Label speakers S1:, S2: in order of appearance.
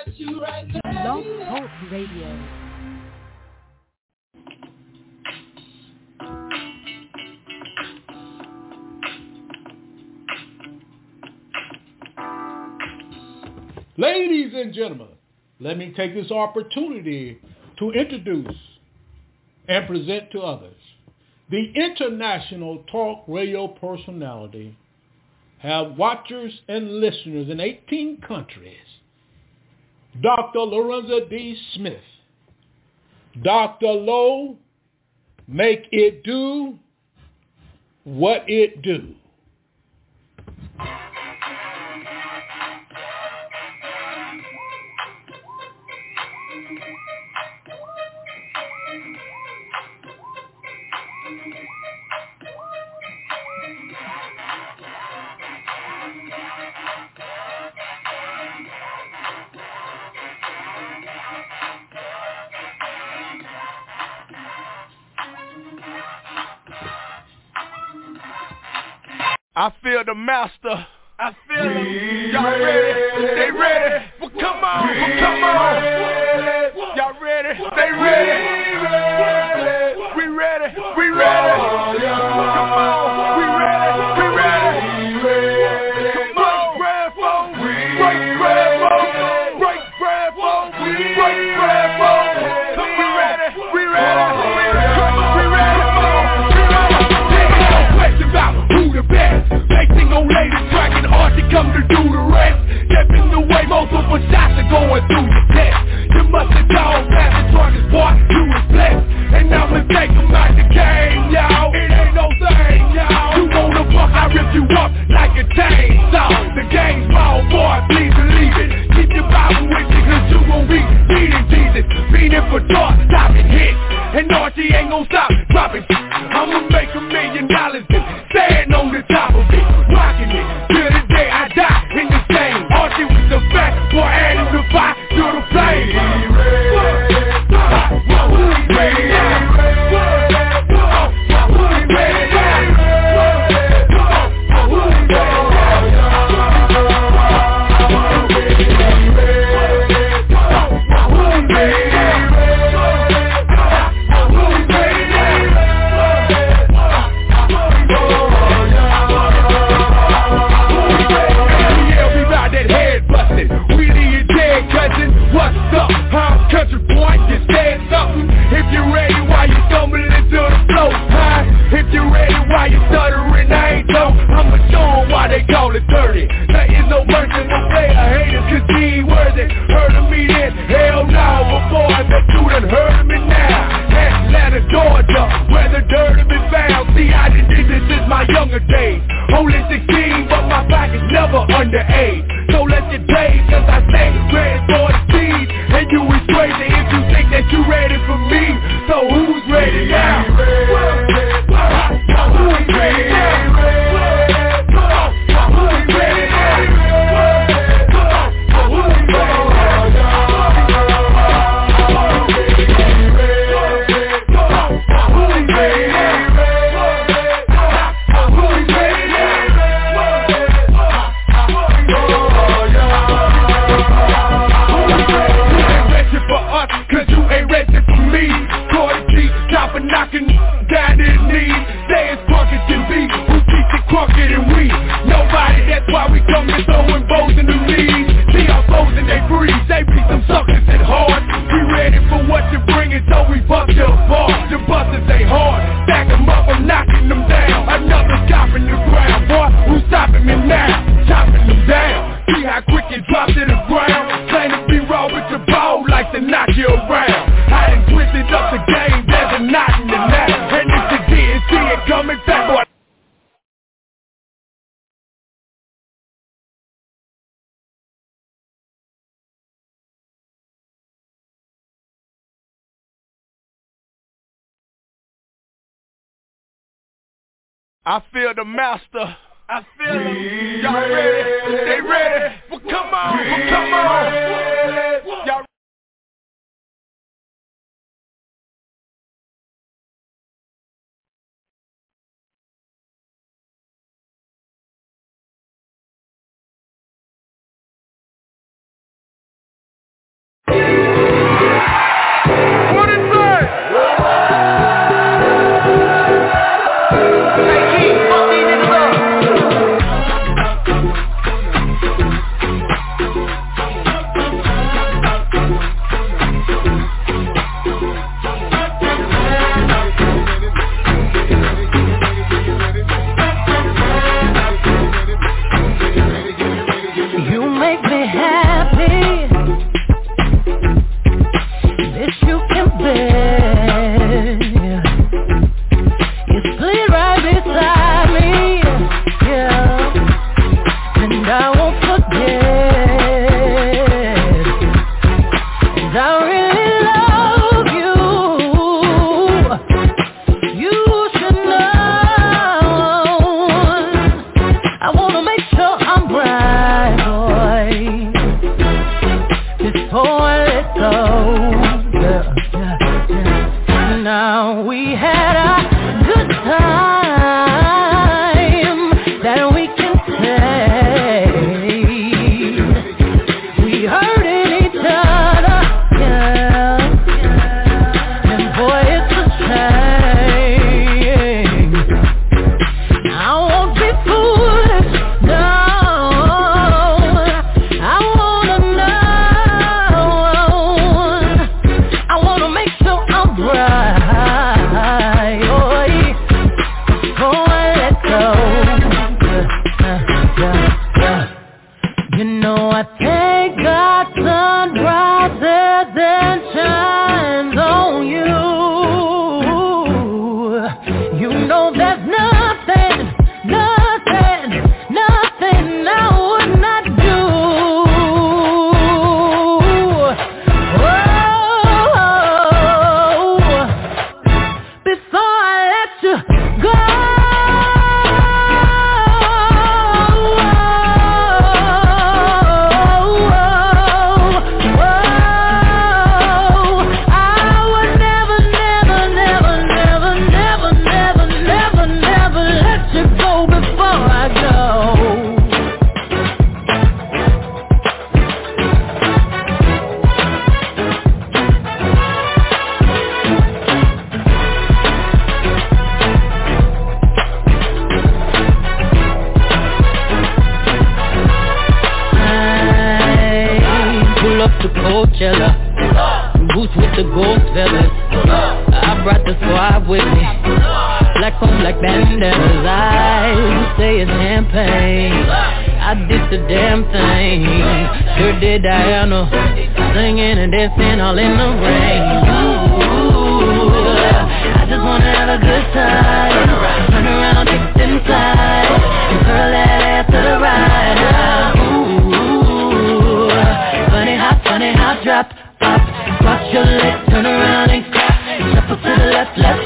S1: Blog Talk Radio.
S2: Ladies and gentlemen, let me take this opportunity to introduce and present to others the international talk radio personality, have watchers and listeners in 18 countries, Dr. Lorenza D. Smith. Dr. Lowe, make it do what it do.
S3: I feel the master. I feel him. Y'all ready? They ready? Well, come on. Well, come on. Y'all ready? They ready? We ready? We ready? Come on. We ready? We ready? Come on. Break bread for me. Break bread for me. Break bread for me. Break bread for me. We ready? We ready? We ready? Question about who the best. Racing on ladies, tracking hard to come to do the rest. Stepping the way, multiple shots are going through your test. You must have done that the target's boy, you was blessed. And I'ma take them out the game, y'all. It ain't no thing, y'all. You wanna fuck, I rip you up like a chainsaw. The game's small, boy, please believe it. Keep your Bible with you, cause you gon' be needing Jesus. Feeding for dark, stopping hits. And Archie ain't gon' stop dropping shit. I'ma make $1 million and stand on the top of it. Rocking it till the day I die in the same. Archie with the fact, boy, adding the fire to the flame. What's up, huh? Country boy, you said something. If you're ready, why you stumbling into the flow, huh? If you're ready, why you stuttering, I ain't know. I'ma show 'em why they call it dirty. There is no mercy, no player haters, cause he ain't worthy. Heard of me then? Hell no, before that you done heard of me now. Atlanta, Georgia, where the dirt has been found. See, I did this since my younger days. Only 16, but my back is never underage. So let your days, cause I stay ready for the seed. And you is crazy if you think that you ready for me. So who's ready now? Who's ready now? Who's ready knocking down his knees, staying crunkin' than me, who keeps it crunkin' than we. Nobody, that's why we come to throwing bows in the leaves. See our foes and they freeze, they be some suckers at hard. We ready for what you're bringing, so we bust your apart. The busters they hard, stack them up, I'm knocking them down. Another chop in the ground, boy, who's stopping me now? Chopping them down, see how quick you drop to the ground. Claim to be raw with your ball, like to knock you around. I done twisted up the game, there's a knot in the net. And if you didn't see it coming back, boy. I feel the master. I feel him. Y'all ready? They ready? Well, come on. Well, come on. Y'all
S1: before I let go. Now we had a good time that we can say. We hurted each other, and boy, it's a shame. I won't be foolish, no. I wanna know. I wanna make sure I'm right. You know I thank God sun rises and shines on you. You know there's nothing I would not do. Oh, before I let you go. Coachella, boots with the gold feathers. I brought the squad with me. Black on black bandanas. I say it's champagne. I did the damn thing. Sure did Diana, singing and dancing all in the rain. Ooh, I just wanna have a good time. Turn around, take it inside, curl that ass to the right. Funny how drop, pop, watch your legs, turn around and clap, shuffle to the left,